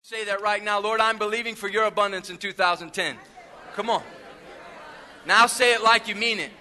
Say that right now. Lord, I'm believing for your abundance in 2010. Come on. Now say it like you mean it.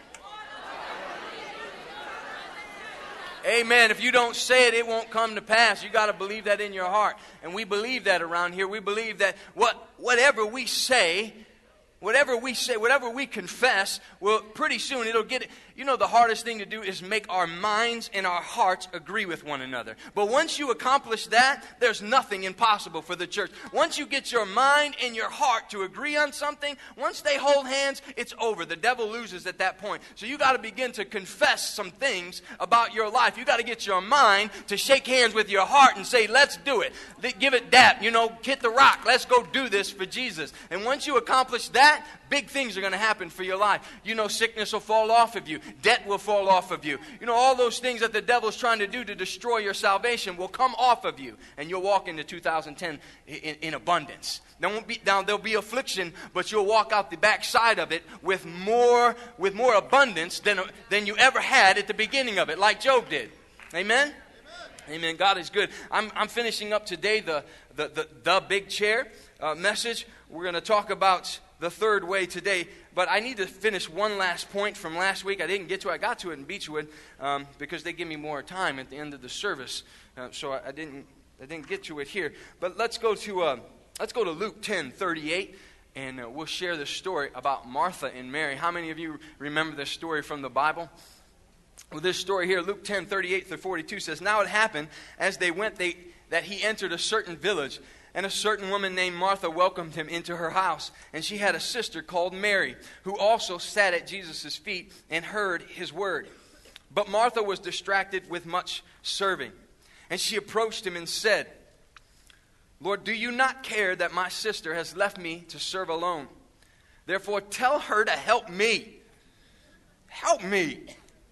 Amen. If you don't say it, it won't come to pass. You got to believe that in your heart. And we believe that around here. We believe that whatever we say, whatever we confess, well, pretty soon it'll get it. You know, the hardest thing to do is make our minds and our hearts agree with one another. But once you accomplish that, there's nothing impossible for the church. Once you get your mind and your heart to agree on something, once they hold hands, it's over. The devil loses at that point. So you got to begin to confess some things about your life. You got to get your mind to shake hands with your heart and say, let's do it. Give it dap, hit the rock. Let's go do this for Jesus. And once you accomplish that, big things are going to happen for your life. Sickness will fall off of you. Debt will fall off of you. All those things that the devil's trying to do to destroy your salvation will come off of you. And you'll walk into 2010 in abundance. There'll be affliction, but you'll walk out the backside of it with more abundance than you ever had at the beginning of it, like Job did. Amen? Amen. God is good. I'm finishing up today the big chair message. We're going to talk about the third way today, but I need to finish one last point from last week. I didn't get to it. I got to it in Beechwood because they give me more time at the end of the service, so I didn't get to it here. But let's go to Luke 10:38, and we'll share the story about Martha and Mary. How many of you remember this story from the Bible? Well, this story here, Luke 10:38-42 says, "Now it happened as they went that he entered a certain village. And a certain woman named Martha welcomed him into her house. And she had a sister called Mary, who also sat at Jesus' feet and heard his word. But Martha was distracted with much serving. And she approached him and said, 'Lord, do you not care that my sister has left me to serve alone? Therefore tell her to help me. Help me.'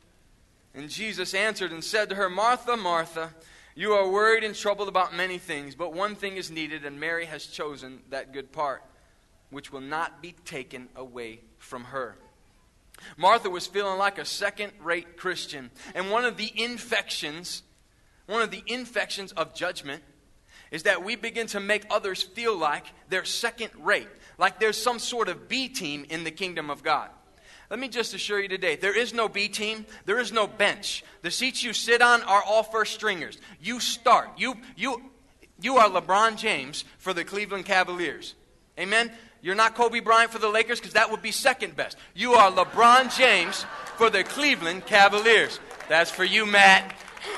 And Jesus answered and said to her, 'Martha, Martha, you are worried and troubled about many things, but one thing is needed, and Mary has chosen that good part, which will not be taken away from her.'" Martha was feeling like a second-rate Christian. And one of the infections of judgment is that we begin to make others feel like they're second-rate, like there's some sort of B team in the kingdom of God. Let me just assure you today, there is no B team. There is no bench. The seats you sit on are all first stringers. You start. You are LeBron James for the Cleveland Cavaliers. Amen? You're not Kobe Bryant for the Lakers because that would be second best. You are LeBron James for the Cleveland Cavaliers. That's for you, Matt.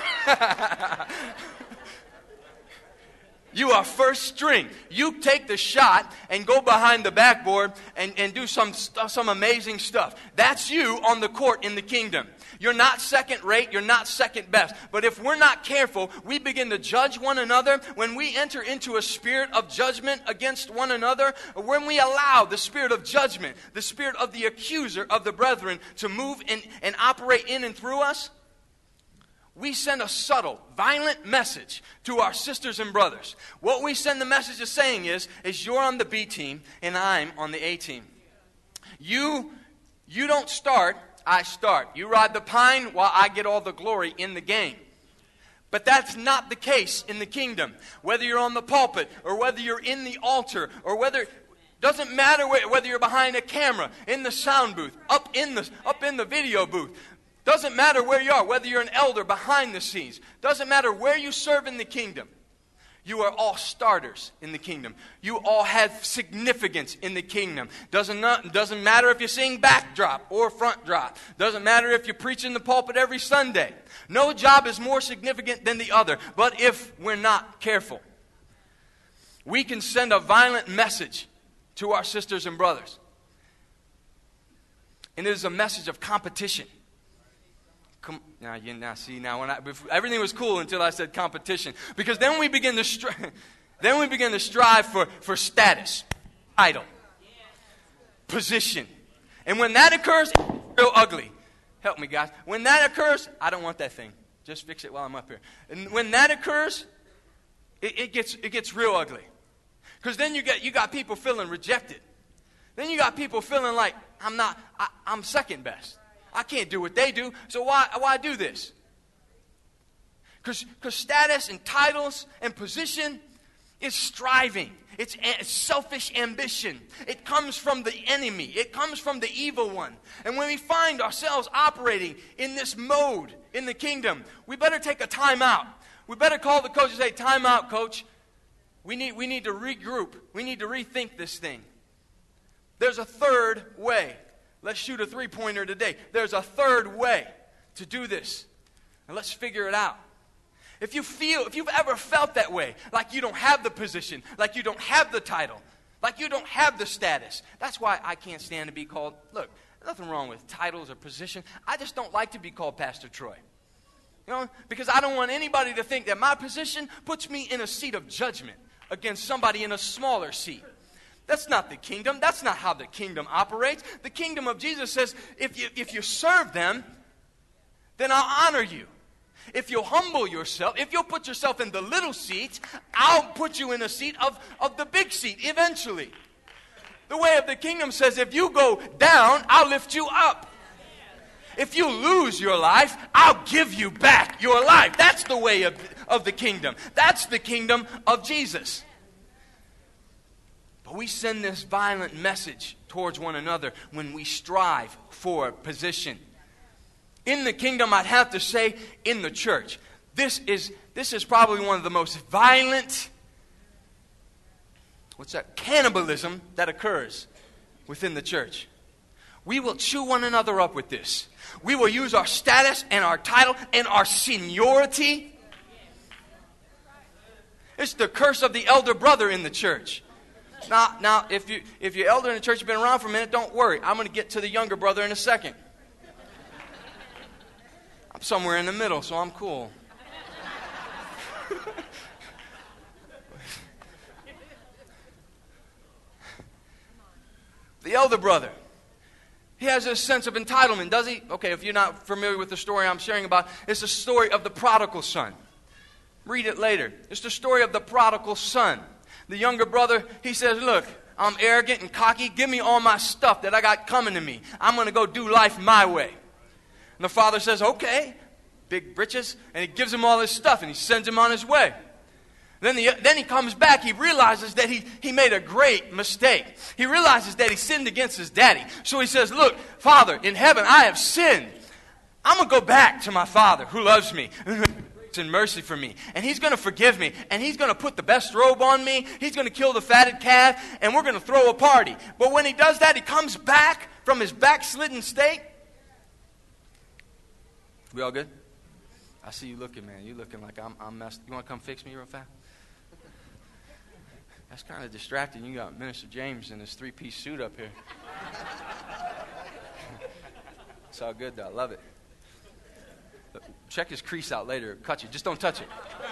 You are first string. You take the shot and go behind the backboard and do some amazing stuff. That's you on the court in the kingdom. You're not second rate. You're not second best. But if we're not careful, we begin to judge one another. When we enter into a spirit of judgment against one another, or when we allow the spirit of judgment, the spirit of the accuser of the brethren to move and operate in and through us, we send a subtle, violent message to our sisters and brothers. What we send the message of saying is you're on the B team and I'm on the A team. You don't start, I start. You ride the pine while I get all the glory in the game. But that's not the case in the kingdom. Whether you're on the pulpit or whether you're in the altar or doesn't matter whether you're behind a camera, in the sound booth, up in the video booth. Doesn't matter where you are, whether you're an elder behind the scenes. Doesn't matter where you serve in the kingdom. You are all starters in the kingdom. You all have significance in the kingdom. Doesn't matter if you sing backdrop or front drop. Doesn't matter if you preach in the pulpit every Sunday. No job is more significant than the other. But if we're not careful, we can send a violent message to our sisters and brothers. And it is a message of competition. Everything was cool until I said competition, because then we begin to strive for status, title, position, and when that occurs, it's real ugly. Help me, guys. When that occurs, I don't want that thing. Just fix it while I'm up here. And when that occurs, it gets real ugly, because then you got people feeling rejected. Then you got people feeling like I'm second best. I can't do what they do, so why do this? Because status and titles and position It's striving. It's selfish ambition. It comes from the enemy. It comes from the evil one. And when we find ourselves operating in this mode in the kingdom, we better take a time out. We better call the coach and say, time out, coach. We need to regroup. We need to rethink this thing. There's a third way. Let's shoot a three-pointer today. There's a third way to do this. And let's figure it out. If you've ever felt that way, like you don't have the position, like you don't have the title, like you don't have the status. That's why I can't stand to be called, look, nothing wrong with titles or position. I just don't like to be called Pastor Troy. You know, because I don't want anybody to think that my position puts me in a seat of judgment against somebody in a smaller seat. That's not the kingdom. That's not how the kingdom operates. The kingdom of Jesus says, if you serve them, then I'll honor you. If you'll humble yourself, if you'll put yourself in the little seat, I'll put you in a seat of the big seat eventually. The way of the kingdom says, if you go down, I'll lift you up. If you lose your life, I'll give you back your life. That's the way of the kingdom. That's the kingdom of Jesus. But we send this violent message towards one another when we strive for position. In the kingdom, I'd have to say, in the church, this is probably one of the most violent, cannibalism that occurs within the church. We will chew one another up with this. We will use our status and our title and our seniority. It's the curse of the elder brother in the church. Now, if you're elder in the church, you've been around for a minute, don't worry. I'm going to get to the younger brother in a second. I'm somewhere in the middle, so I'm cool. The elder brother, he has this sense of entitlement, does he? Okay, if you're not familiar with the story I'm sharing about, it's the story of the prodigal son. Read it later. It's the story of the prodigal son. The younger brother, he says, look, I'm arrogant and cocky. Give me all my stuff that I got coming to me. I'm going to go do life my way. And the father says, okay, big britches, and he gives him all his stuff, and he sends him on his way. Then he comes back. He realizes that he made a great mistake. He realizes that he sinned against his daddy. So he says, look, Father, in heaven, I have sinned. I'm going to go back to my father who loves me and mercy for me. And he's going to forgive me. And he's going to put the best robe on me. He's going to kill the fatted calf, and we're going to throw a party. But when he does that, he comes back from his backslidden state. We all good? I see you looking, man. You looking like I'm messed. You want to come fix me real fast? That's kind of distracting. You got Minister James in his three-piece suit up here. It's all good, though. I love it. Check his crease out later. It'll cut you. Just don't touch it.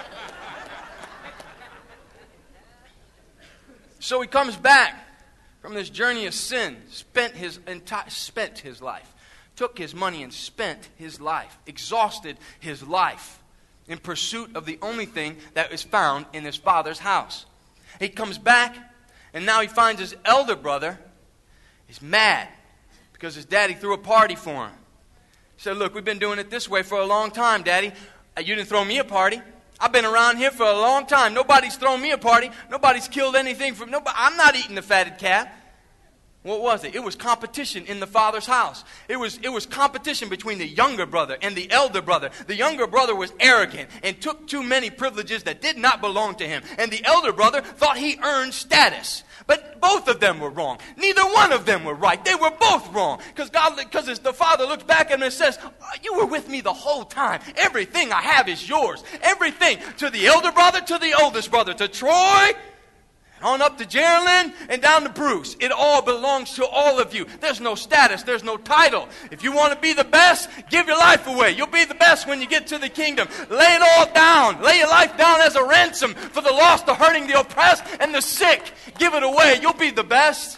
So he comes back from this journey of sin, spent his life. Took his money and spent his life, exhausted his life in pursuit of the only thing that is found in his father's house. He comes back, and now he finds his elder brother is mad because his daddy threw a party for him. He said, look, we've been doing it this way for a long time, Daddy. You didn't throw me a party. I've been around here for a long time. Nobody's thrown me a party. Nobody's killed anything from nobody. I'm not eating the fatted calf. What was it? It was competition in the father's house. It was competition between the younger brother and the elder brother. The younger brother was arrogant and took too many privileges that did not belong to him. And the elder brother thought he earned status. But both of them were wrong. Neither one of them were right. They were both wrong. Because the father looks back at him and says, you were with me the whole time. Everything I have is yours. Everything. To the elder brother, to the oldest brother, to Troy, on up to Geraldine and down to Bruce. It all belongs to all of you. There's no status. There's no title. If you want to be the best, give your life away. You'll be the best when you get to the kingdom. Lay it all down. Lay your life down as a ransom for the lost, the hurting, the oppressed, and the sick. Give it away. You'll be the best.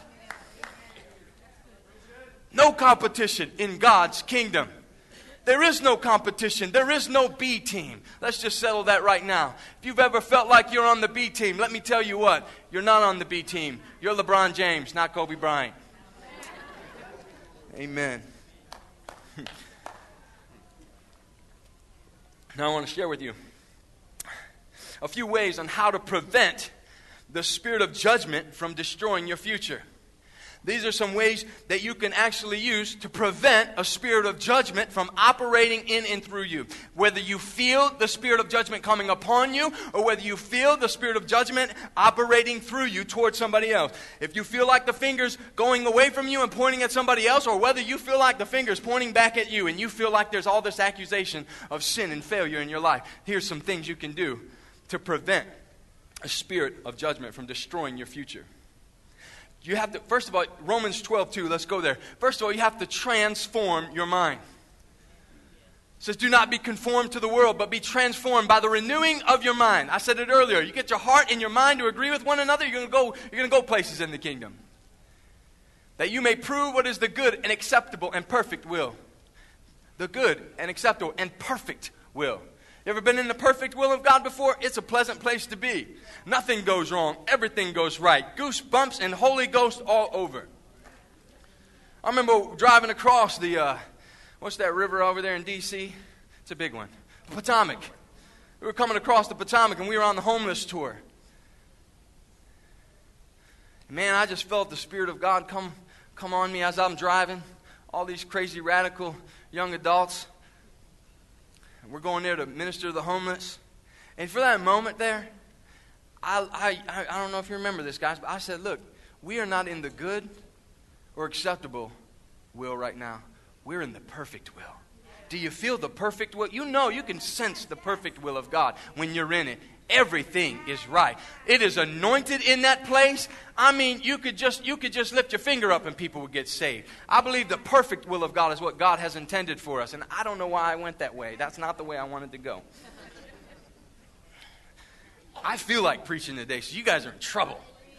No competition in God's kingdom. There is no competition. There is no B team. Let's just settle that right now. If you've ever felt like you're on the B team, let me tell you what. You're not on the B team. You're LeBron James, not Kobe Bryant. Amen. Now I want to share with you a few ways on how to prevent the spirit of judgment from destroying your future. These are some ways that you can actually use to prevent a spirit of judgment from operating in and through you. Whether you feel the spirit of judgment coming upon you, or whether you feel the spirit of judgment operating through you towards somebody else. If you feel like the finger's going away from you and pointing at somebody else, or whether you feel like the finger's pointing back at you and you feel like there's all this accusation of sin and failure in your life, here's some things you can do to prevent a spirit of judgment from destroying your future. You have to, first of all, Romans 12:2, let's go there. First of all, you have to transform your mind. It says, do not be conformed to the world, but be transformed by the renewing of your mind. I said it earlier. You get your heart and your mind to agree with one another, you're going to go places in the kingdom. That you may prove what is the good and acceptable and perfect will. The good and acceptable and perfect will. You ever been in the perfect will of God before? It's a pleasant place to be. Nothing goes wrong. Everything goes right. Goosebumps and Holy Ghost all over. I remember driving across the, what's that river over there in D.C.? It's a big one. Potomac. We were coming across the Potomac and we were on the homeless tour. Man, I just felt the Spirit of God come on me as I'm driving. All these crazy, radical young adults. We're going there to minister to the homeless. And for that moment there, I don't know if you remember this, guys, but I said, look, we are not in the good or acceptable will right now. We're in the perfect will. Do you feel the perfect will? You know, you can sense the perfect will of God when you're in it. Everything is right. It is anointed in that place. I mean, you could just lift your finger up and people would get saved. I believe the perfect will of God is what God has intended for us. And I don't know why I went that way. That's not the way I wanted to go. I feel like preaching today, so you guys are in trouble.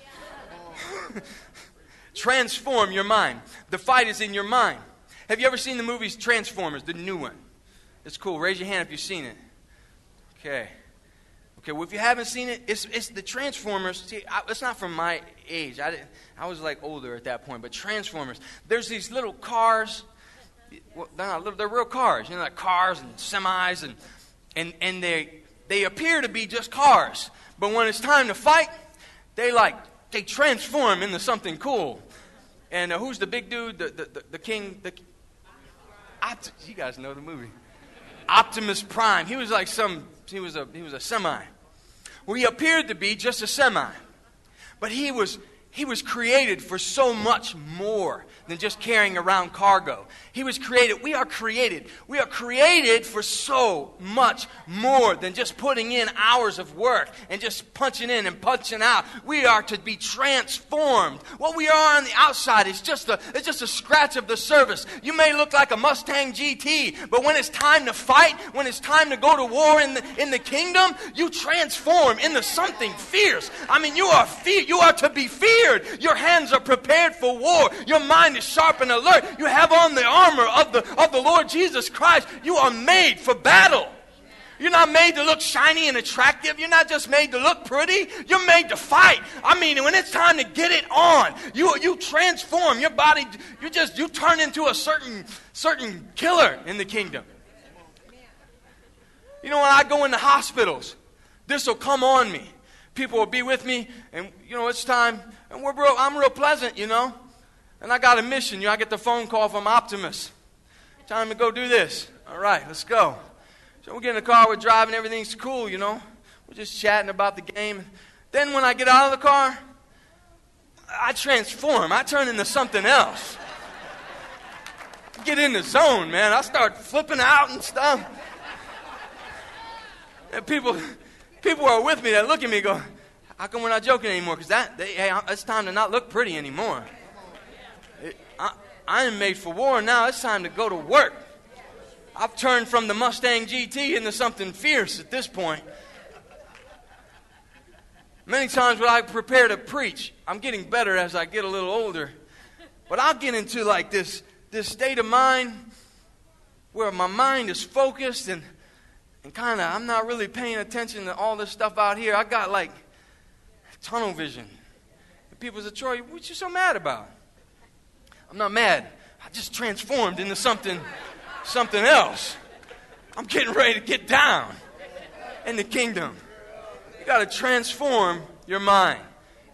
Transform your mind. The fight is in your mind. Have you ever seen the movies Transformers, the new one? It's cool. Raise your hand if you've seen it. Okay. Okay, well, if you haven't seen it, it's the Transformers. See, it's not from my age. I was like older at that point. But Transformers, there's these little cars. Well, they're not little, they're real cars. You know, like cars and semis, and they appear to be just cars. But when it's time to fight, they transform into something cool. And who's the big dude? The king. You guys know the movie. Optimus Prime. He was like He was a semi. Well, he appeared to be just a semi. But he was created for so much more than just carrying around cargo. He was created. We are created. We are created for so much more than just putting in hours of work and just punching in and punching out. We are to be transformed. What we are on the outside is just a scratch of the surface. You may look like a Mustang GT, but when it's time to fight, when it's time to go to war in the kingdom, you transform into something fierce. I mean, you are to be feared. Your hands are prepared for war. Your mind is sharp and alert. You have on the armor of the Lord Jesus Christ. You are made for battle. You're not made to look shiny and attractive. You're not just made to look pretty. You're made to fight. I mean, when it's time to get it on, you transform your body. You turn into a certain killer in the kingdom. You know, when I go into hospitals, this will come on me. People will be with me, and it's time. And I'm real pleasant, And I got a mission. I get the phone call from Optimus. Time to go do this. All right, let's go. So we get in the car, we're driving, everything's cool, We're just chatting about the game. Then when I get out of the car, I transform. I turn into something else. Get in the zone, man. I start flipping out and stuff. And people are with me that look at me and go, how come we're not joking anymore? Because it's time to not look pretty anymore. I am made for war now. It's time to go to work. I've turned from the Mustang GT into something fierce at this point. Many times when I prepare to preach, I'm getting better as I get a little older. But I'll get into like this state of mind where my mind is focused and kind of I'm not really paying attention to all this stuff out here. I got like tunnel vision. And people say, Troy, what you so mad about? I'm not mad. I just transformed into something else. I'm getting ready to get down in the kingdom. You got to transform your mind.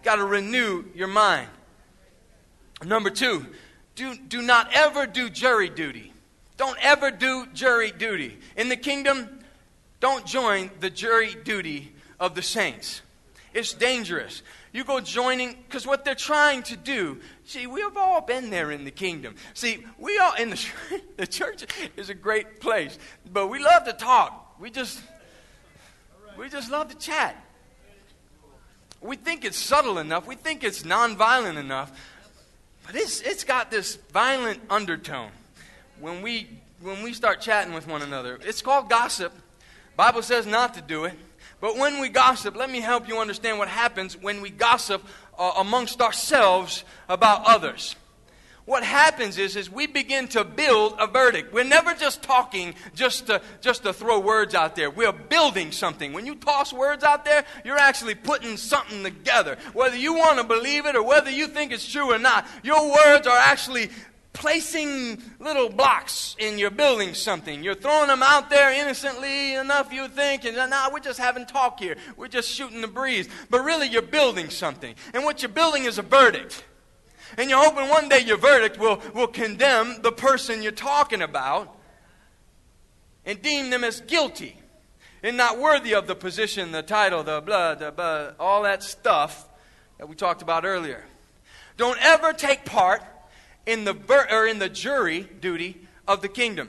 got to renew your mind. Number 2, do not ever do jury duty. Don't ever do jury duty. In the kingdom, don't join the jury duty of the saints. It's dangerous. You go joining, because what they're trying to do, see, we have all been there in the kingdom. See, we all, in the church is a great place, but we love to talk. We just love to chat. We think it's subtle enough. We think it's nonviolent enough. But it's got this violent undertone when we start chatting with one another. It's called gossip. Bible says not to do it. But when we gossip, let me help you understand what happens when we gossip amongst ourselves about others. What happens is we begin to build a verdict. We're never just talking just to throw words out there. We're building something. When you toss words out there, you're actually putting something together. Whether you want to believe it or whether you think it's true or not, your words are actually placing little blocks and you're building something. You're throwing them out there innocently enough, you think, and we're just having talk here. We're just shooting the breeze. But really, you're building something. And what you're building is a verdict. And you're hoping one day your verdict will condemn the person you're talking about and deem them as guilty and not worthy of the position, the title, the blood, all that stuff that we talked about earlier. Don't ever take part in the jury duty of the kingdom.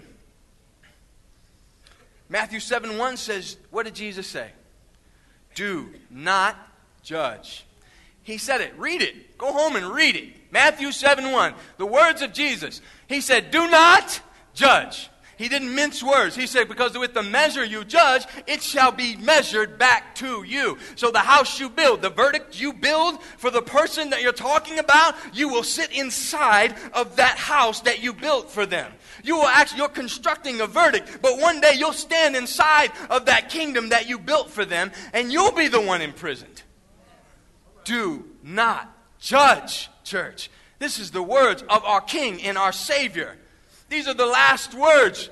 Matthew 7:1 says, what did Jesus say? Do not judge. He said it. Read it. Go home and read it. Matthew 7:1. The words of Jesus. He said, do not judge. He didn't mince words. He said, because with the measure you judge, it shall be measured back to you. So the house you build, the verdict you build for the person that you're talking about, you will sit inside of that house that you built for them. You're constructing a verdict, but one day you'll stand inside of that kingdom that you built for them, and you'll be the one imprisoned. Do not judge, church. This is the words of our King and our Savior. These are the last words,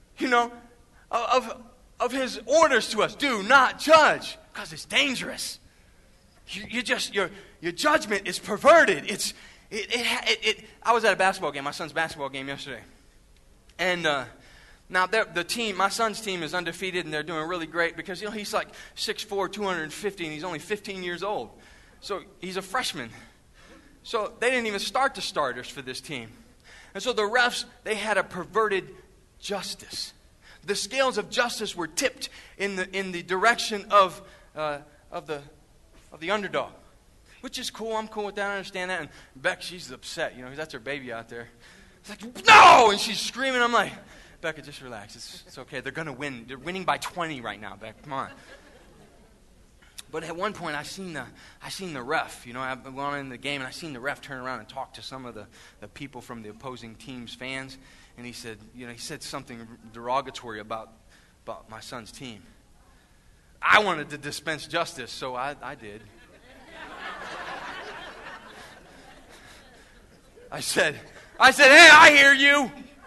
of His orders to us. Do not judge, because it's dangerous. Your judgment is perverted. I was at a basketball game, my son's basketball game yesterday, and now my son's team is undefeated, and they're doing really great because he's like 6'4", 250, and he's only 15 years old. So he's a freshman. So they didn't even start the starters for this team. And so the refs, they had a perverted justice. The scales of justice were tipped in the direction of the underdog, which is cool. I'm cool with that. I understand that. And Beck, she's upset. Because that's her baby out there. It's like, no! And she's screaming. I'm like, Becca, just relax. It's okay. They're going to win. They're winning by 20 right now, Beck. Come on. But at one point, I seen the ref. I've gone in the game, and I seen the ref turn around and talk to some of the people from the opposing team's fans. And he said, he said something derogatory about my son's team. I wanted to dispense justice, so I did. I said, hey, I hear you.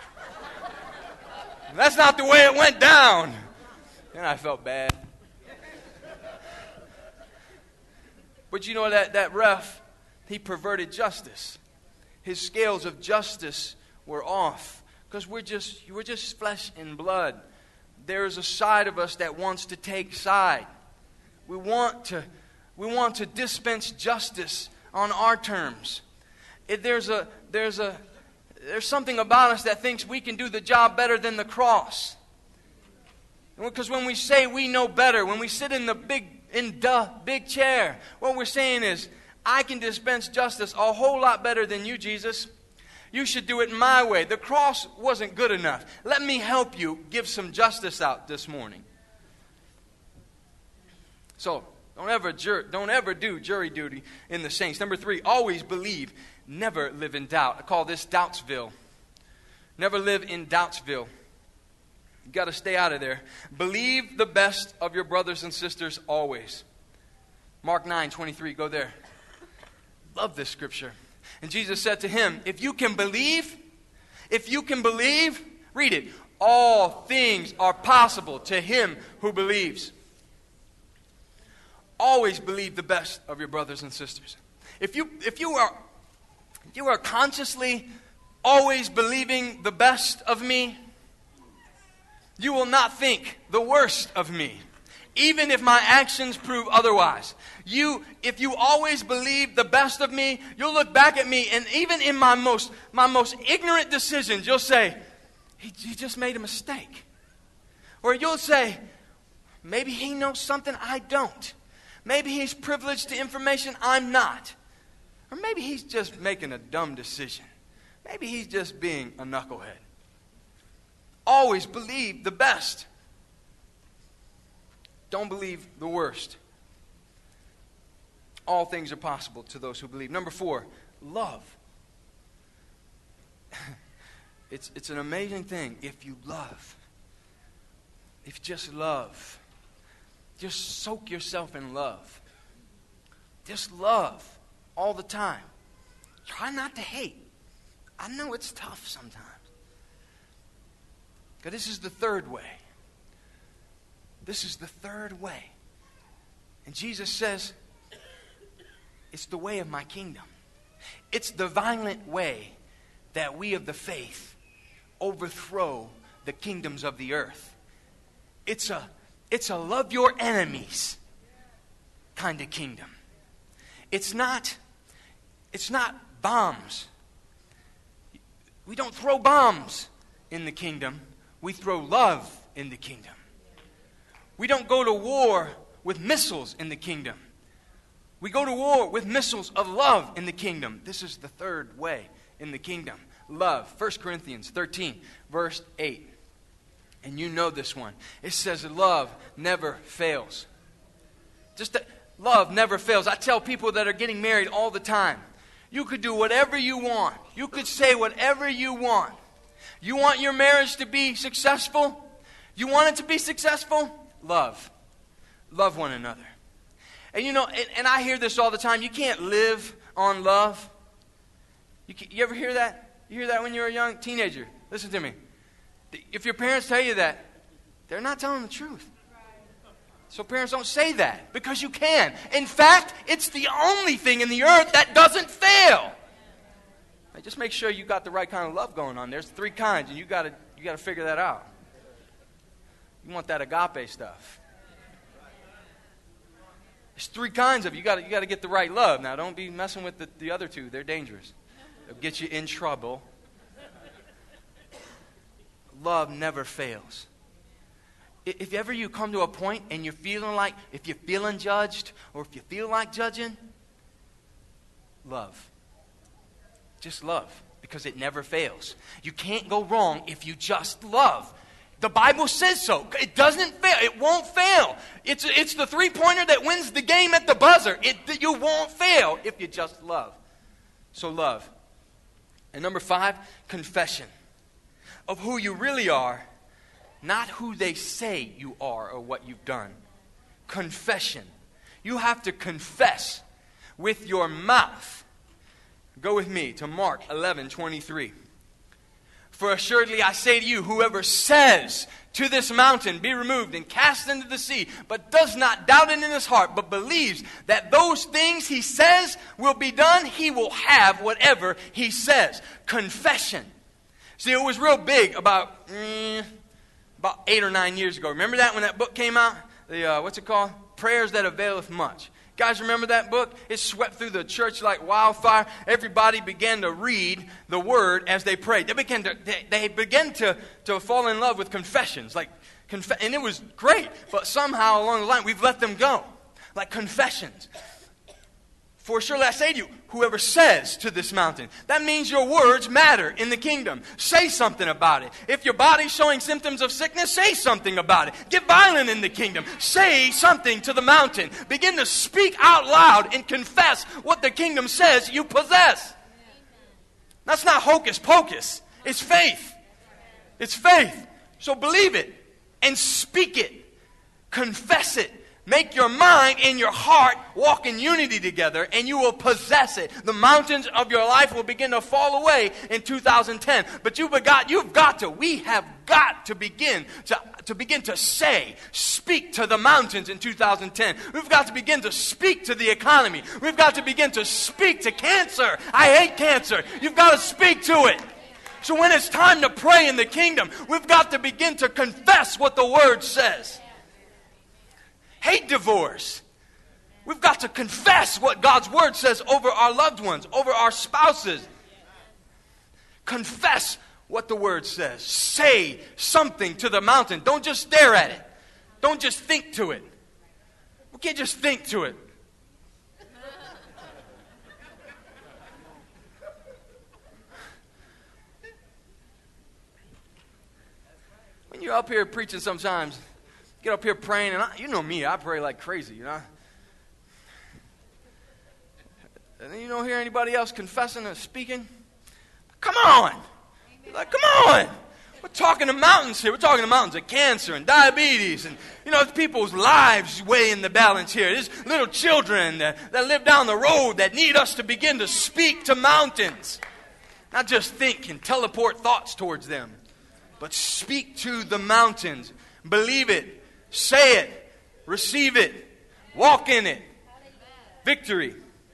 That's not the way it went down. And I felt bad. But that ref, he perverted justice. His scales of justice were off. Because we're just flesh and blood. There's a side of us that wants to take side. We want to dispense justice on our terms. There's something about us that thinks we can do the job better than the cross. Because when we say we know better, when we sit in the big chair, what we're saying is, I can dispense justice a whole lot better than you, Jesus. You should do it my way. The cross wasn't good enough. Let me help you give some justice out this morning. So, don't ever do jury duty in the saints. Number 3, always believe, never live in doubt. I call this Doubtsville. Never live in Doubtsville. You've got to stay out of there. Believe the best of your brothers and sisters always. Mark 9:23, go there. Love this scripture. And Jesus said to him, if you can believe, read it, all things are possible to him who believes. Always believe the best of your brothers and sisters. If you are consciously always believing the best of me, you will not think the worst of me, even if my actions prove otherwise. If you always believe the best of me, you'll look back at me, and even in my most ignorant decisions, you'll say, he just made a mistake. Or you'll say, maybe he knows something I don't. Maybe he's privileged to information I'm not. Or maybe he's just making a dumb decision. Maybe he's just being a knucklehead. Always believe the best. Don't believe the worst. All things are possible to those who believe. Number 4, love. It's an amazing thing if you love. If you just love. Just soak yourself in love. Just love all the time. Try not to hate. I know it's tough sometimes. But this is the third way. This is the third way. And Jesus says, it's the way of my kingdom. It's the violent way that we of the faith overthrow the kingdoms of the earth. It's a love your enemies kind of kingdom. It's not bombs. We don't throw bombs in the kingdom. We throw love in the kingdom. We don't go to war with missiles in the kingdom. We go to war with missiles of love in the kingdom. This is the third way in the kingdom. Love. 1 Corinthians 13, verse 8. And you know this one. It says love never fails. Love never fails. I tell people that are getting married all the time, you could do whatever you want. You could say whatever you want. You want your marriage to be successful? You want it to be successful? Love. Love one another. And you know, and I hear this all the time. You can't live on love. You ever hear that? You hear that when you're a young teenager? Listen to me. If your parents tell you that, they're not telling the truth. So parents, don't say that, because you can. In fact, it's the only thing in the earth that doesn't fail. Now, just make sure you got the right kind of love going on. There's 3 kinds, and you got to figure that out. You want that agape stuff. There's 3 kinds of it. You got to get the right love. Now, don't be messing with the other 2. They're dangerous. They'll get you in trouble. Love never fails. If ever you come to a point and you're feeling like, if you're feeling judged, or if you feel like judging, love. Just love, because it never fails. You can't go wrong if you just love. The Bible says so. It doesn't fail. It won't fail. It's the 3-pointer that wins the game at the buzzer. You won't fail if you just love. So love. And number 5, confession of who you really are, not who they say you are or what you've done. Confession. You have to confess with your mouth. Go with me to Mark 11:23. For assuredly I say to you, whoever says to this mountain, be removed and cast into the sea, but does not doubt it in his heart, but believes that those things he says will be done, he will have whatever he says. Confession. See, it was real big about 8 or 9 years ago. Remember that when that book came out? What's it called? Prayers That Availeth Much. Guys, remember that book? It swept through the church like wildfire. Everybody began to read the word as they prayed. They began to fall in love with confessions. And it was great. But somehow along the line, we've let them go. Like confessions. For surely I say to you, whoever says to this mountain, that means your words matter in the kingdom. Say something about it. If your body's showing symptoms of sickness, say something about it. Get violent in the kingdom. Say something to the mountain. Begin to speak out loud and confess what the kingdom says you possess. That's not hocus pocus. It's faith. It's faith. So believe it and speak it. Confess it. Make your mind and your heart walk in unity together, and you will possess it. The mountains of your life will begin to fall away in 2010. But we have got to begin to speak to the mountains in 2010. We've got to begin to speak to the economy. We've got to begin to speak to cancer. I hate cancer. You've got to speak to it. So when it's time to pray in the kingdom, we've got to begin to confess what the Word says. Hate divorce. We've got to confess what God's Word says over our loved ones, over our spouses. Confess what the Word says. Say something to the mountain. Don't just stare at it. Don't just think to it. We can't just think to it. When you're up here preaching sometimes, get up here praying, and you know me, I pray like crazy, And then you don't hear anybody else confessing or speaking. Come on! Like, come on! We're talking to mountains here. We're talking to mountains of cancer and diabetes, and people's lives weigh in the balance here. There's little children that live down the road that need us to begin to speak to mountains, not just think and teleport thoughts towards them, but speak to the mountains. Believe it. Say it. Receive it. Walk in it. Victory.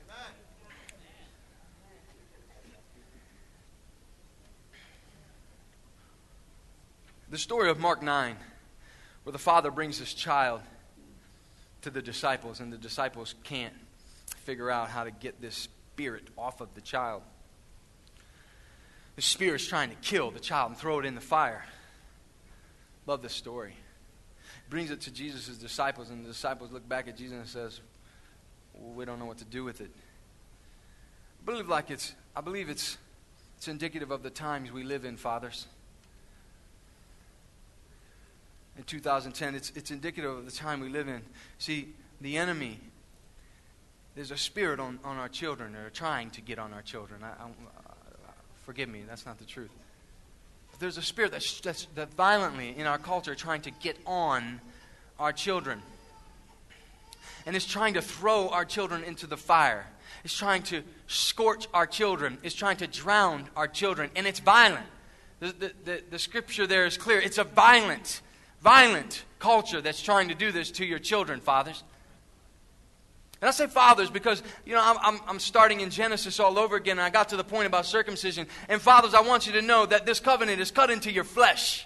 The story of Mark 9, where the father brings his child to the disciples, and the disciples can't figure out how to get this spirit off of the child. The spirit's trying to kill the child and throw it in the fire. Love this story. Brings it to Jesus' disciples, and the disciples look back at Jesus and says, well, we don't know what to do with it. I believe it's indicative of the times we live in, fathers. In 2010, it's indicative of the time we live in. See, the enemy, there's a spirit on our children, or trying to get on our children. Forgive me, that's not the truth. There's a spirit that's violently in our culture trying to get on our children. And it's trying to throw our children into the fire. It's trying to scorch our children. It's trying to drown our children. And it's violent. The scripture there is clear. It's a violent culture that's trying to do this to your children, fathers. And I say fathers because, I'm starting in Genesis all over again, and I got to the point about circumcision. And fathers, I want you to know that this covenant is cut into your flesh.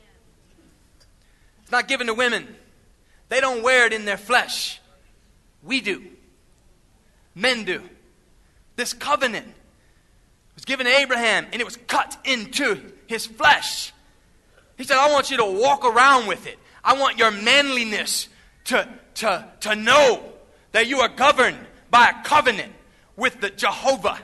It's not given to women. They don't wear it in their flesh. We do. Men do. This covenant was given to Abraham, and it was cut into his flesh. He said, I want you to walk around with it. I want your manliness to know that you are governed by a covenant with the Jehovah.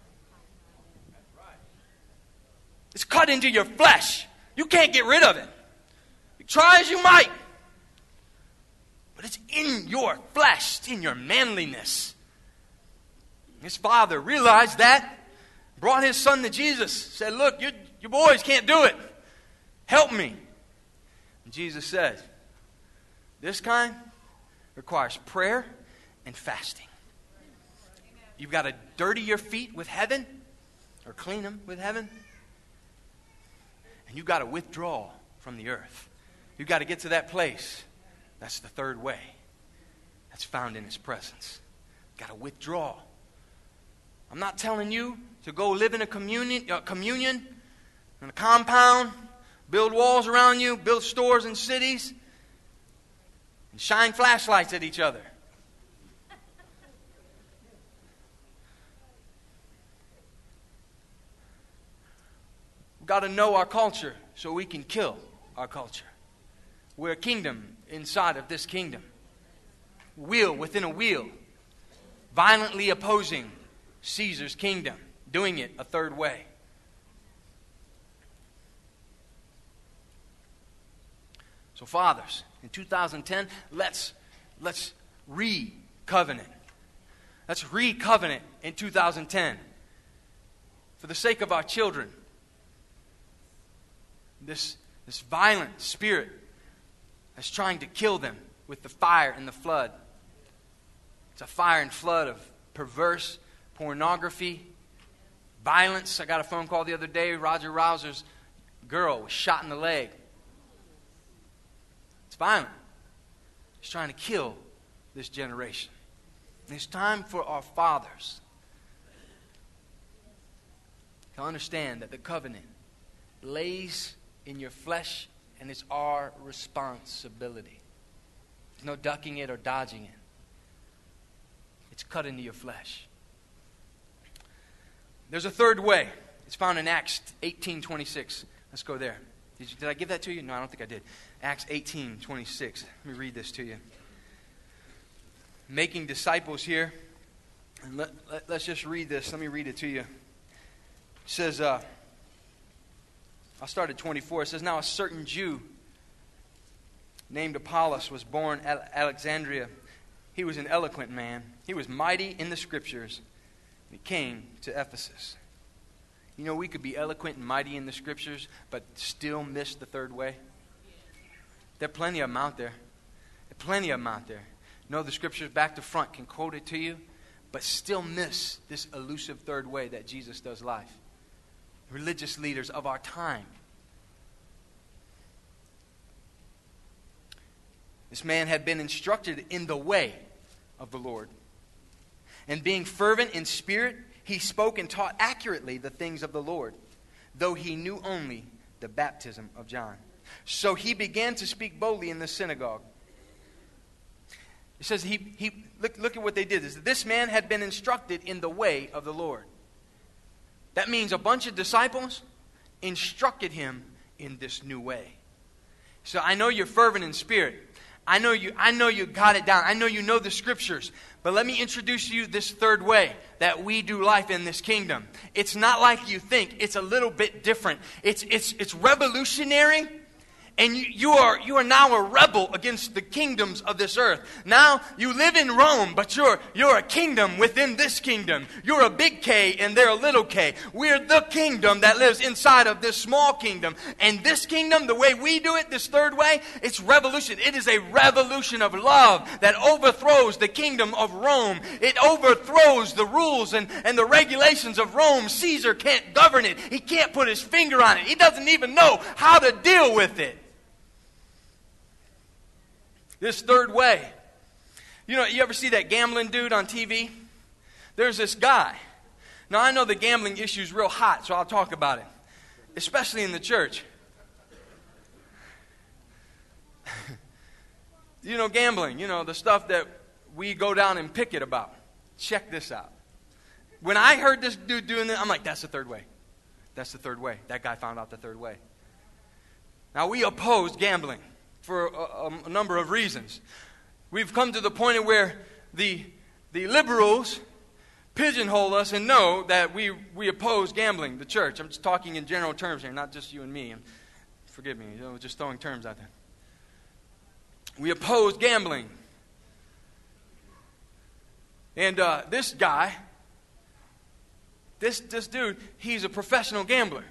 It's cut into your flesh. You can't get rid of it. You try as you might. But it's in your flesh. It's in your manliness. His father realized that. Brought his son to Jesus. Said, look, your boys can't do it. Help me. And Jesus said, this kind requires prayer and fasting. You've got to dirty your feet with heaven, or clean them with heaven, and you've got to withdraw from the earth. You've got to get to that place. That's the third way. That's found in His presence. You've got to withdraw. I'm not telling you to go live in a communion in a compound, build walls around you, build stores in cities, and shine flashlights at each other. We've got to know our culture so we can kill our culture. We're a kingdom inside of this kingdom. Wheel within a wheel. Violently opposing Caesar's kingdom. Doing it a third way. So fathers, in 2010, let's re-covenant. Let's re-covenant in 2010. For the sake of our children. This violent spirit that's trying to kill them with the fire and the flood. It's a fire and flood of perverse pornography, violence. I got a phone call the other day. Roger Rouser's girl was shot in the leg. It's violent. He's trying to kill this generation. And it's time for our fathers to understand that the covenant lays in your flesh and it's our responsibility. There's no ducking it or dodging it. It's cut into your flesh. There's a third way. It's found in Acts 18:26. Let's go there. Did I give that to you? No, I don't think I did. Acts 18:26. Let me read this to you. Making disciples here. And let's just read this. Let me read it to you. It says, I'll start at 24. It says, now a certain Jew named Apollos was born at Alexandria. He was an eloquent man. He was mighty in the Scriptures. He came to Ephesus. You know, we could be eloquent and mighty in the Scriptures, but still miss the third way. There are plenty of them out there. Know the Scriptures back to front, can quote it to you, but still miss this elusive third way that Jesus does life. Religious leaders of our time. This man had been instructed in the way of the Lord. And being fervent in spirit, he spoke and taught accurately the things of the Lord, though he knew only the baptism of John. So he began to speak boldly in the synagogue. It says look at what they did. This man had been instructed in the way of the Lord. That means a bunch of disciples instructed him in this new way. So I know you're fervent in spirit. I know you got it down. I know you know the Scriptures. But let me introduce you this third way that we do life in this kingdom. It's not like you think. It's a little bit different. It's revolutionary. And you are now a rebel against the kingdoms of this earth. Now you live in Rome, but you're a kingdom within this kingdom. You're a big K and they're a little K. We're the kingdom that lives inside of this small kingdom. And this kingdom, the way we do it, this third way, it's revolution. It is a revolution of love that overthrows the kingdom of Rome. It overthrows the rules and the regulations of Rome. Caesar can't govern it. He can't put his finger on it. He doesn't even know how to deal with it. This third way. You know, you ever see that gambling dude on TV? There's this guy. Now, I know the gambling issue is real hot, so I'll talk about it. Especially in the church. You know, gambling. You know, the stuff that we go down and picket about. Check this out. When I heard this dude doing this, I'm like, that's the third way. That's the third way. That guy found out the third way. Now, we oppose gambling for a number of reasons. We've come to the point of where the liberals pigeonhole us and know that we oppose gambling, the church. I'm just talking in general terms here, not just you and me. Forgive me, just throwing terms out there. We oppose gambling. And this guy, this dude, he's a professional gambler.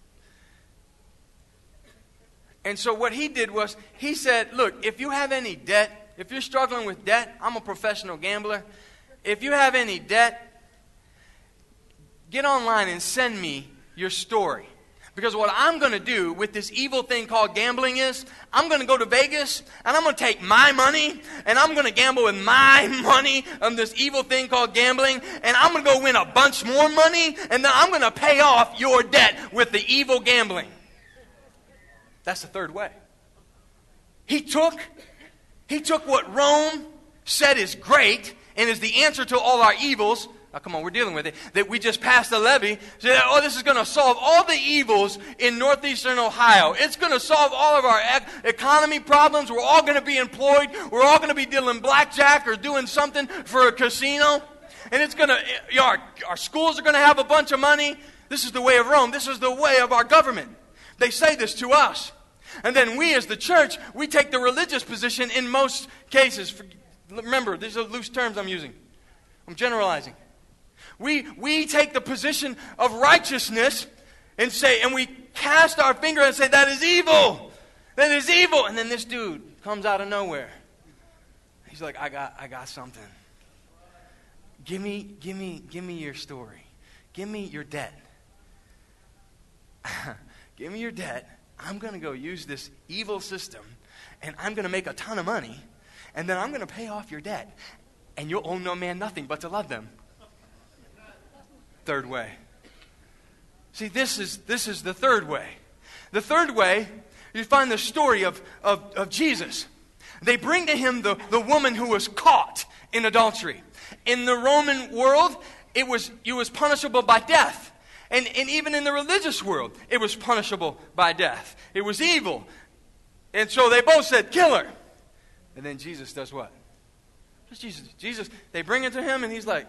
And so what he did was, he said, look, if you have any debt, if you're struggling with debt, I'm a professional gambler. If you have any debt, get online and send me your story. Because what I'm going to do with this evil thing called gambling is, I'm going to go to Vegas, and I'm going to take my money, and I'm going to gamble with my money on this evil thing called gambling, and I'm going to go win a bunch more money, and then I'm going to pay off your debt with the evil gambling. That's the third way. He took what Rome said is great and is the answer to all our evils. Oh, come on, we're dealing with it. That we just passed a levy. Said, oh, this is going to solve all the evils in northeastern Ohio. It's going to solve all of our economy problems. We're all going to be employed. We're all going to be dealing blackjack or doing something for a casino. And it's going to, our schools are going to have a bunch of money. This is the way of Rome. This is the way of our government. They say this to us. And then we as the church, we take the religious position in most cases. Remember, these are loose terms I'm using. I'm generalizing. We take the position of righteousness and we cast our finger and say, that is evil. That is evil. And then this dude comes out of nowhere He's like, I got something. Give me your story. Give me your debt. Give me your debt. I'm going to go use this evil system, and I'm going to make a ton of money, and then I'm going to pay off your debt, and you'll owe no man nothing but to love them. Third way. See, this is the third way. The third way, you find the story of Jesus. They bring to him the woman who was caught in adultery. In the Roman world, it was punishable by death. And even in the religious world, it was punishable by death. It was evil. And so they both said, kill her. And then Jesus does what? Jesus, they bring it to him, and he's like,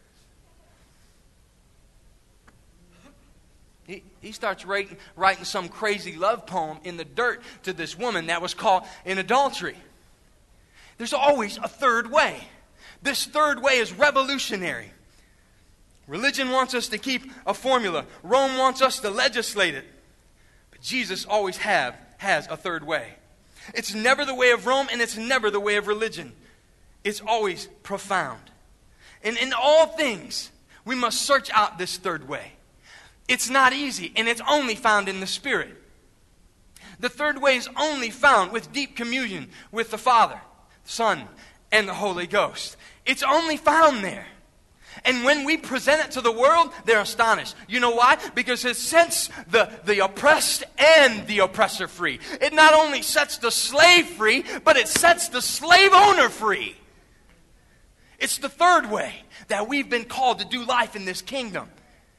he starts writing some crazy love poem in the dirt to this woman that was caught in adultery. There's always a third way. This third way is revolutionary. Religion wants us to keep a formula. Rome wants us to legislate it. But Jesus always has a third way. It's never the way of Rome, and it's never the way of religion. It's always profound. And in all things, we must search out this third way. It's not easy, and it's only found in the Spirit. The third way is only found with deep communion with the Father, Son, and the Holy Ghost. It's only found there. And when we present it to the world, they're astonished. You know why? Because it sets the oppressed and the oppressor free. It not only sets the slave free, but it sets the slave owner free. It's the third way that we've been called to do life in this kingdom.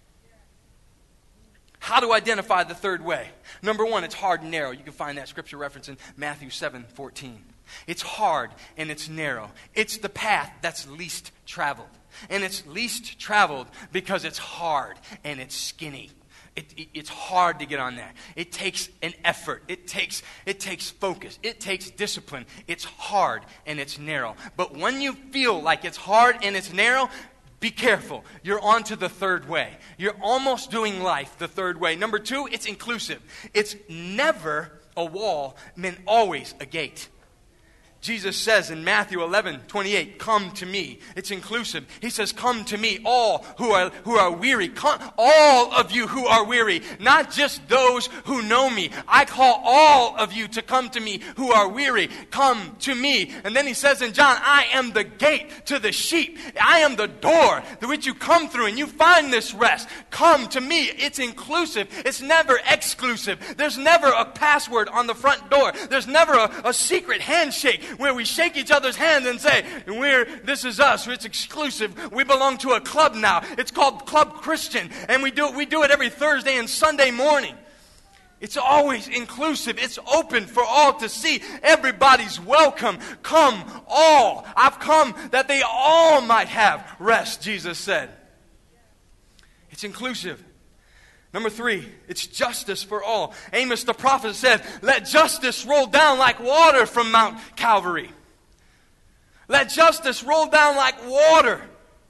How to identify the third way? Number one, it's hard and narrow. You can find that scripture reference in Matthew 7:14. It's hard and it's narrow. It's the path that's least traveled. And it's least traveled because it's hard and it's skinny. It's hard to get on there. It takes an effort. It takes focus. It takes discipline. It's hard and it's narrow. But when you feel like it's hard and it's narrow, be careful. You're on to the third way. You're almost doing life the third way. Number two, it's inclusive. It's never a wall, and always a gate. Jesus says in Matthew 11:28, come to me. It's inclusive. He says, come to me, all who are weary. Come, all of you who are weary, not just those who know me. I call all of you to come to me who are weary. Come to me. And then he says in John, I am the gate to the sheep. I am the door through which you come through and you find this rest. Come to me. It's inclusive. It's never exclusive. There's never a password on the front door. There's never a secret handshake where we shake each other's hands and say, this is us. It's exclusive. We belong to a club now. It's called Club Christian. And we do it every Thursday and Sunday morning. It's always inclusive. It's open for all to see. Everybody's welcome. Come all. I've come that they all might have rest, Jesus said. It's inclusive. Number three, it's justice for all. Amos the prophet said, let justice roll down like water from Mount Calvary. Let justice roll down like water.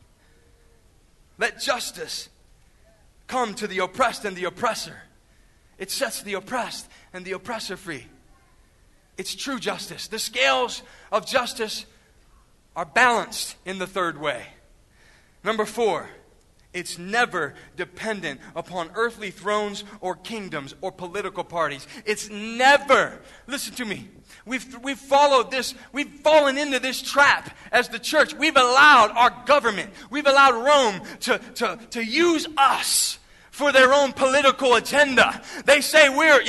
Let justice come to the oppressed and the oppressor. It sets the oppressed and the oppressor free. It's true justice. The scales of justice are balanced in the third way. Number four, it's never dependent upon earthly thrones or kingdoms or political parties. It's never. Listen to me. We've followed this. We've fallen into this trap as the church. We've allowed our government. We've allowed Rome to use us for their own political agenda. They say we're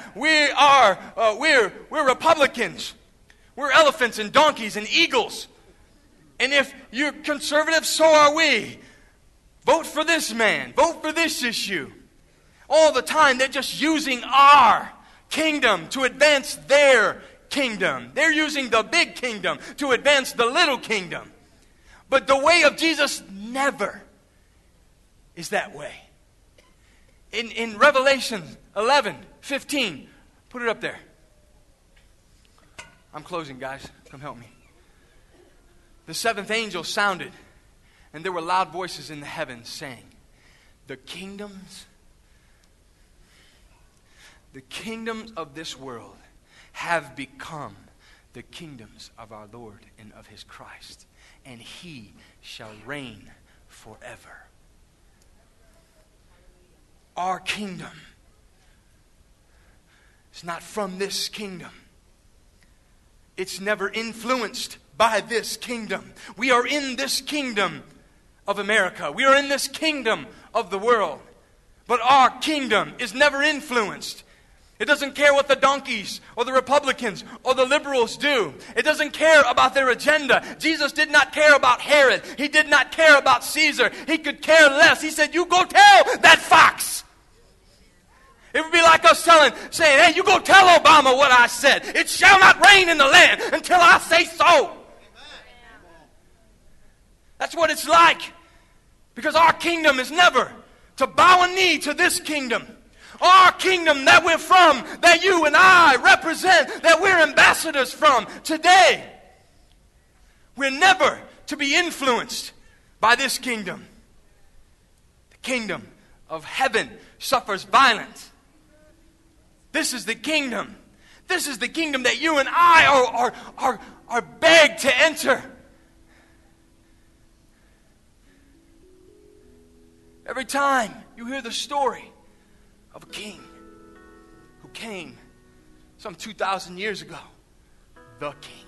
Republicans. We're elephants and donkeys and eagles. And if you're conservative, so are we. Vote for this man. Vote for this issue. All the time, they're just using our kingdom to advance their kingdom. They're using the big kingdom to advance the little kingdom. But the way of Jesus never is that way. In Revelation 11:15, put it up there. I'm closing, guys. Come help me. The seventh angel sounded. And there were loud voices in the heavens saying, the kingdoms of this world have become the the kingdoms of our Lord and of his Christ, and he shall reign forever. Our kingdom is not from this kingdom. It's never influenced by this kingdom. We are in this kingdom of America. We are in this kingdom of the world. But our kingdom is never influenced. It doesn't care what the donkeys or the Republicans or the liberals do. It doesn't care about their agenda. Jesus did not care about Herod. He did not care about Caesar. He could care less. He said, you go tell that fox. It would be like us saying, hey, you go tell Obama what I said. It shall not rain in the land until I say so. That's what it's like. Because our kingdom is never to bow a knee to this kingdom. Our kingdom that we're from, that you and I represent, that we're ambassadors from today. We're never to be influenced by this kingdom. The kingdom of heaven suffers violence. This is the kingdom. This is the kingdom that you and I are begged to enter. Every time you hear the story of a king who came some 2,000 years ago, the king.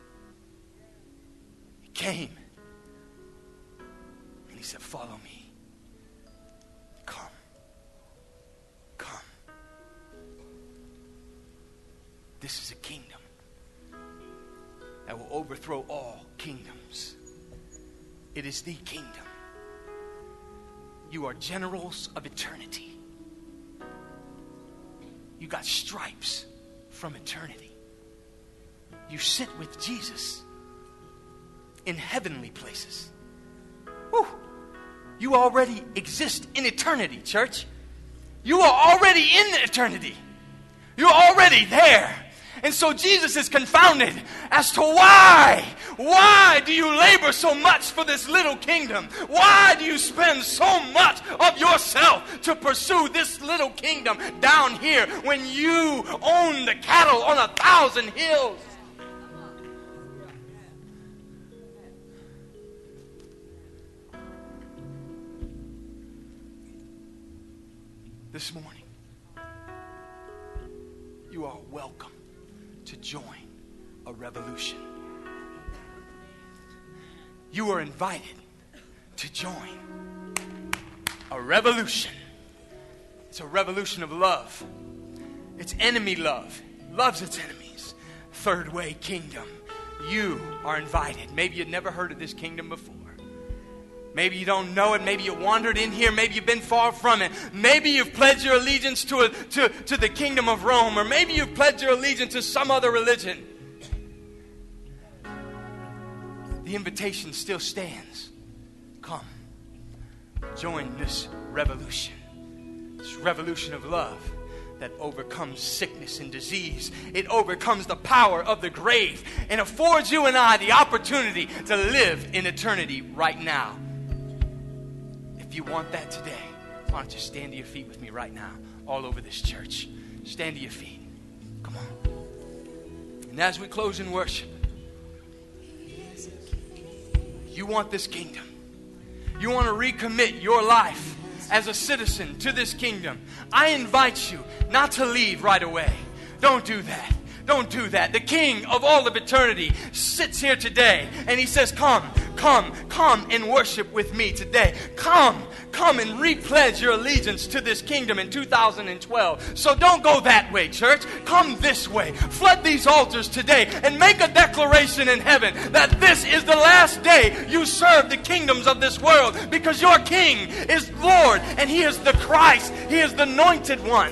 He came and he said, follow me. Come. Come. This is a kingdom that will overthrow all kingdoms. It is the kingdom. You are generals of eternity. You got stripes from eternity. You sit with Jesus in heavenly places. Whew. You already exist in eternity, church. You are already in eternity. You're already there. And so Jesus is confounded as to why. Why do you labor so much for this little kingdom? Why do you spend so much of yourself to pursue this little kingdom down here when you own the cattle on 1,000 hills? This morning, you are welcome to join a revolution. You are invited to join a revolution. It's a revolution of love. It's enemy love. Loves its enemies. Third way kingdom. You are invited. Maybe you'd never heard of this kingdom before. Maybe you don't know it. Maybe you wandered in here. Maybe you've been far from it. Maybe you've pledged your allegiance to the kingdom of Rome. Or maybe you've pledged your allegiance to some other religion. The invitation still stands. Come. Join this revolution. This revolution of love that overcomes sickness and disease. It overcomes the power of the grave and affords you and I the opportunity to live in eternity right now. If you want that today, why don't you stand to your feet with me right now, all over this church. Stand to your feet. Come on. And as we close in worship, you want this kingdom. You want to recommit your life as a citizen to this kingdom. I invite you not to leave right away. Don't do that. Don't do that. The King of all of eternity sits here today and he says, come and worship with me today. Come and repledge your allegiance to this kingdom in 2012. So don't go that way, church. Come this way. Flood these altars today and make a declaration in heaven that this is the last day you serve the kingdoms of this world, because your King is Lord and he is the Christ. He is the anointed one.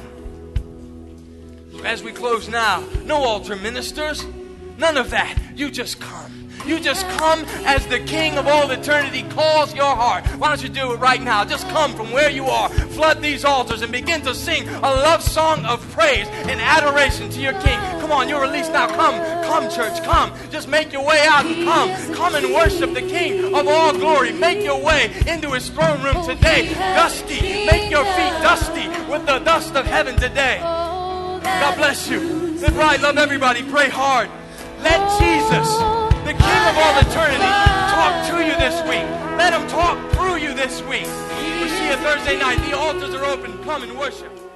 As we close now, no altar ministers, none of that. You just come. You just come as the King of all eternity calls your heart. Why don't you do it right now? Just come from where you are. Flood these altars and begin to sing a love song of praise and adoration to your King. Come on, you're released now. Come, church, come. Just make your way out and come and worship the King of all glory. Make your way into his throne room today. Dusty, make your feet dusty with the dust of heaven today. God bless you. Live right, love everybody, pray hard. Let Jesus, the King of all eternity, talk to you this week. Let him talk through you this week. We see you Thursday night. The altars are open. Come and worship.